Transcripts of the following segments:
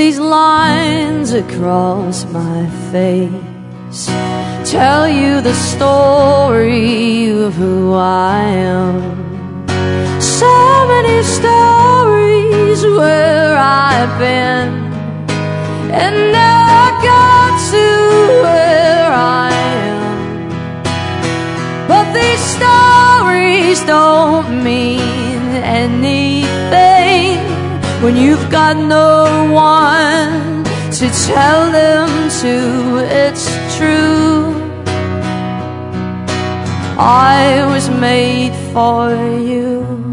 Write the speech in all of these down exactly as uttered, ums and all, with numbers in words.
these lines across my face tell you the story of who I am. So many stories where I've been, and now I got to where I am. But these stories don't mean anything when you've got no one to tell them to. It's true, I was made for you.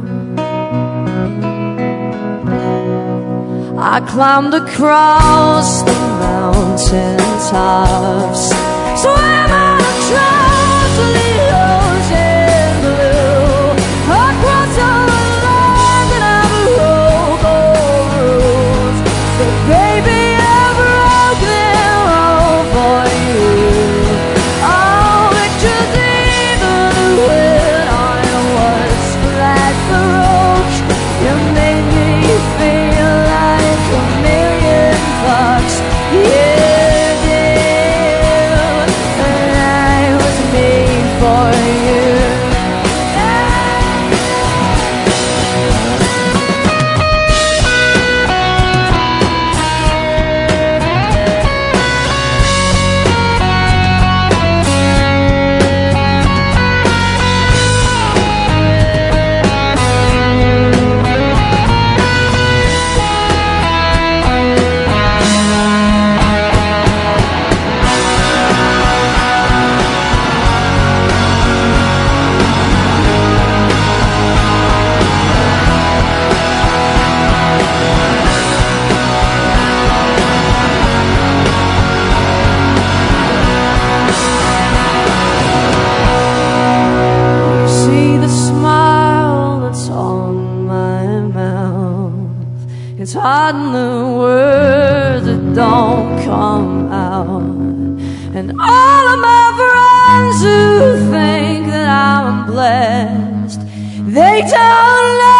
I climbed across the mountain tops, swam on across the ocean blue, across all the land and I broke all rules. But baby, I broke them all for you. Oh, pictures even when I was flat broke, you made me feel like a million bucks. Yeah, yeah, and I was made for you. It's hard in the words that don't come out. And all of my friends who think that I'm blessed, they don't know